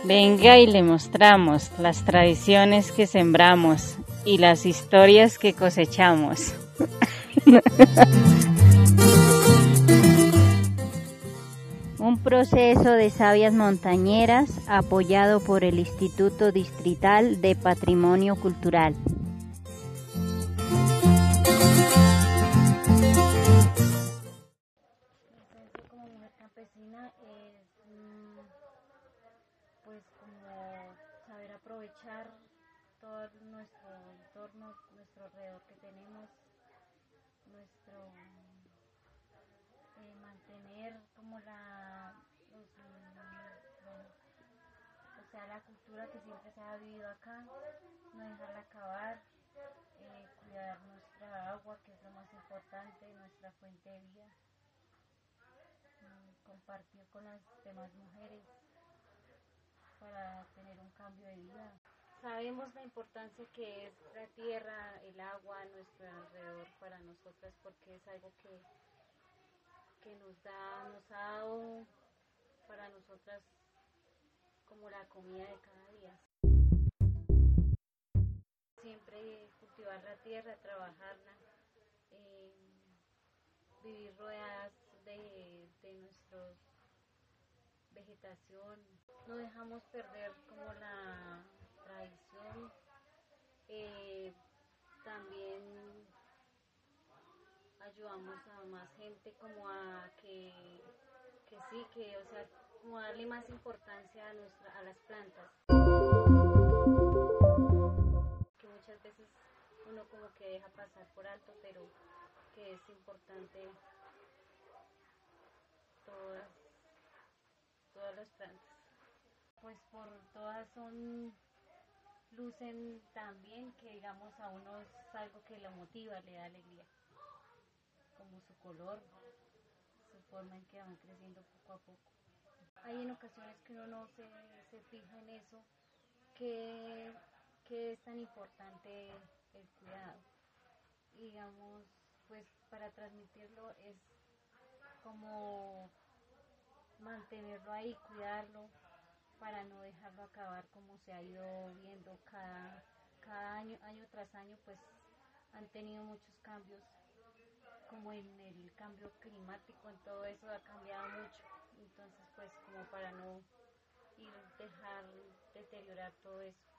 Venga y le mostramos las tradiciones que sembramos y las historias que cosechamos. Un proceso de sabias montañeras apoyado por el Instituto Distrital de Patrimonio Cultural. Como mujer campesina es pues como saber aprovechar todo nuestro entorno, nuestro alrededor que tenemos, nuestro mantener como la cultura que siempre se ha vivido acá, no dejarla acabar, cuidar nuestra agua, que es lo más importante, nuestra fuente de vida, compartir con las demás mujeres para tener un cambio de vida. Sabemos la importancia que es la tierra, el agua a nuestro alrededor para nosotras, porque es algo que nos ha dado para nosotras como la comida de cada día. Siempre cultivar la tierra, trabajarla, vivir rodeadas de nuestra vegetación. No dejamos perder como la tradición. También ayudamos a más gente como a que sí, que o sea, como darle más importancia a las plantas. Que muchas veces uno como que deja pasar por alto, pero que es importante todas las plantas. Pues por todas lucen tan bien que digamos a uno es algo que lo motiva, le da alegría, como su color, su forma en que van creciendo poco a poco. Hay en ocasiones que uno no se fija en eso, que es tan importante el cuidado. Y digamos, pues para transmitirlo es como mantenerlo ahí, cuidarlo, para no dejarlo acabar como se ha ido viendo cada año tras año, pues han tenido muchos cambios, como en el cambio climático, en todo eso ha cambiado mucho, entonces pues como para no dejar deteriorar todo eso.